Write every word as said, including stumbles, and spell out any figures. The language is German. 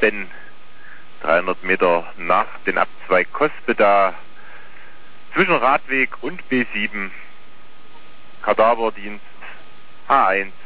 Osten, dreihundert Meter nach den Abzweig Cospeda, zwischen Radweg und B sieben, Kadaverdienst A eins